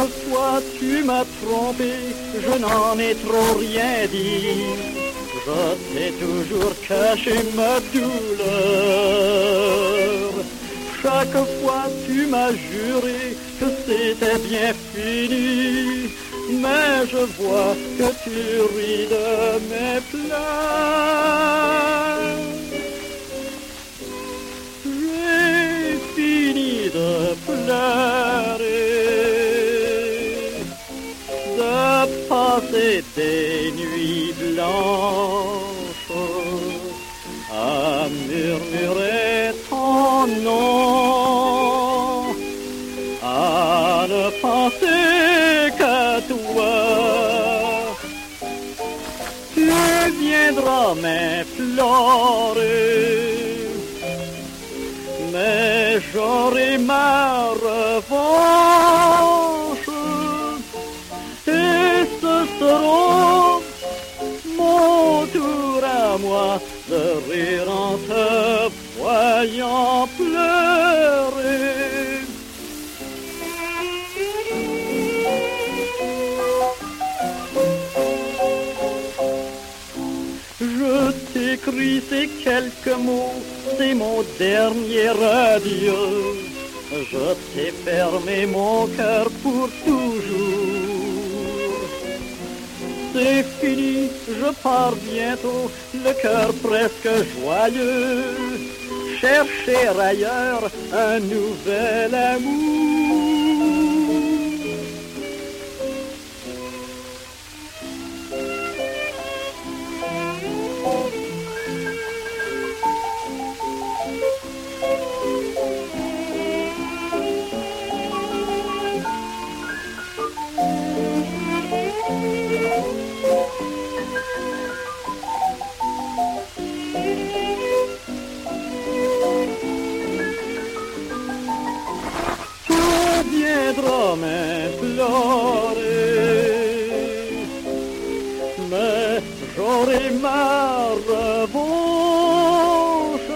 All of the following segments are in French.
Quelquefois tu m'as trompé, je n'en ai trop rien dit. Je t'ai toujours caché ma douleur. Chaque fois tu m'as juré que c'était bien fini. Mais je vois que tu ris de mes pleurs. J'ai fini de pleurer, de passer des nuits blanches à murmurer ton nom, à ne penser qu'à toi. Tu viendras m'implorer, mais j'aurai ma revanche, et ce sera mon tour à moi de rire en te voyant pleurer. Je t'écris ces quelques mots, c'est mon dernier adieu. Je t'ai fermé mon cœur pour toujours. C'est fini, je pars bientôt, le cœur presque joyeux. Chercher ailleurs un nouvel amour. Viendra m'implorer, mais j'aurai ma revanche,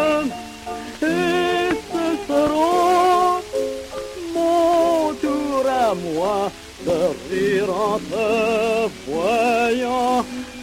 et ce sera mon tour à moi de rire en te voyant